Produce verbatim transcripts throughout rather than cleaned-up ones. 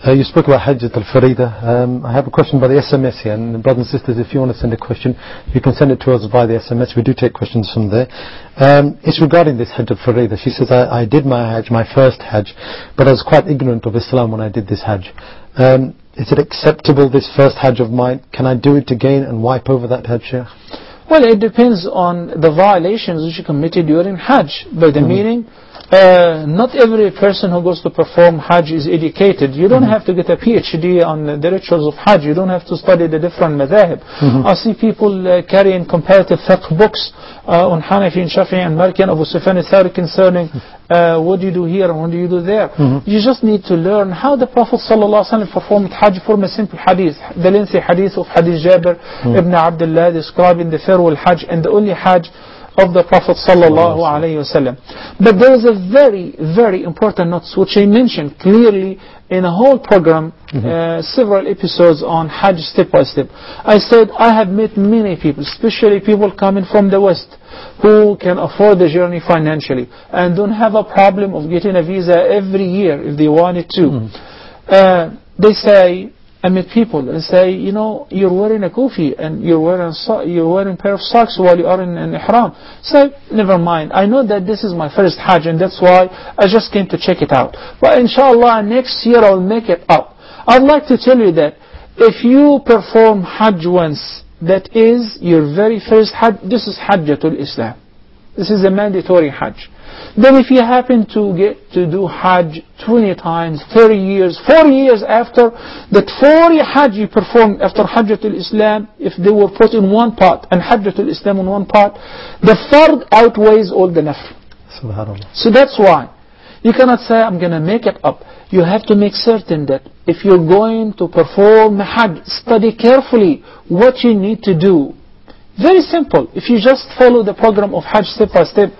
Uh, you spoke about Hajjat al-Farida. Um, I have a question by the S M S here, and brothers and sisters, if you want to send a question, you can send it to us via the S M S. We do take questions from there. Um, it's regarding this Hajj al-Farida. She says, I, I did my Hajj, my first Hajj, but I was quite ignorant of Islam when I did this Hajj. Um, is it acceptable, this first Hajj of mine? Can I do it again and wipe over that Hajj, Shaykh? Well, it depends on the violations which you committed during Hajj. By the Mm-hmm. meaning, uh, not every person who goes to perform Hajj is educated. You don't mm-hmm. have to get a P H D on the rituals of Hajj. You don't have to study the different madhahib. Mm-hmm. I see people uh, carrying comparative fiqh books uh, on Hanafi and Shafi'i and Maliki and Abu Sufyan al-Thawri concerning uh, what do you do here and what do you do there. Mm-hmm. You just need to learn how the Prophet ﷺ performed Hajj from a simple hadith. The lengthy hadith of Hadith Jabir mm-hmm. ibn Abdullah describing the farewell Hajj and the only Hajj of the Prophet sallallahu alaihi wasallam. But there is a very, very important note which I mentioned clearly in a whole program, mm-hmm. uh, several episodes on Hajj step by step. I said I have met many people, especially people coming from the West, who can afford the journey financially and don't have a problem of getting a visa every year if they wanted to. Mm-hmm. Uh, they say, I meet people and say, you know, you're wearing a kufi and you're wearing so- you're wearing a pair of socks while you are in an ihram. So, never mind. I know that this is my first Hajj and that's why I just came to check it out. But inshallah, next year I'll make it up. I'd like to tell you that if you perform Hajj once, that is your very first Hajj, this is Hajjatul Islam. This is a mandatory Hajj. Then if you happen to get to do Hajj twenty times, thirty years, forty years after, that forty Hajj you performed after Hajjatul Islam, if they were put in one pot and Hajjatul Islam in one pot, the fard outweighs all the nafl. Subhanallah. So that's why you cannot say I'm going to make it up. You have to make certain that if you're going to perform Hajj, study carefully what you need to do. Very simple. If you just follow the program of Hajj step by step,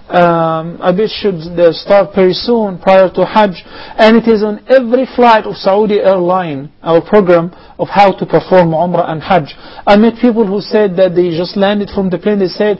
Um, I bet should start very soon prior to Hajj, and it is on every flight of Saudi Airline, our program of how to perform Umrah and Hajj. I met people who said that they just landed from the plane. They said,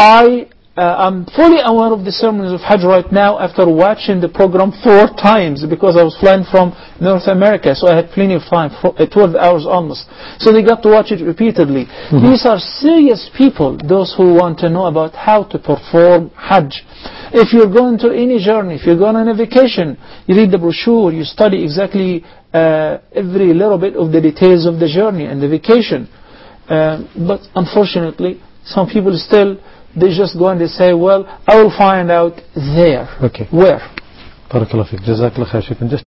I uh, I'm fully aware of the sermons of Hajj right now after watching the program four times because I was flying from North America, so I had plenty of time, for, uh, twelve hours almost. So they got to watch it repeatedly. Mm-hmm. These are serious people, those who want to know about how to perform Hajj. If you're going to any journey, if you're going on a vacation, you read the brochure, you study exactly uh, every little bit of the details of the journey and the vacation. Uh, but unfortunately, some people still, they just go and they say, well, I will find out there. Okay. Where? Barakallahu feek. Jazakallah khair.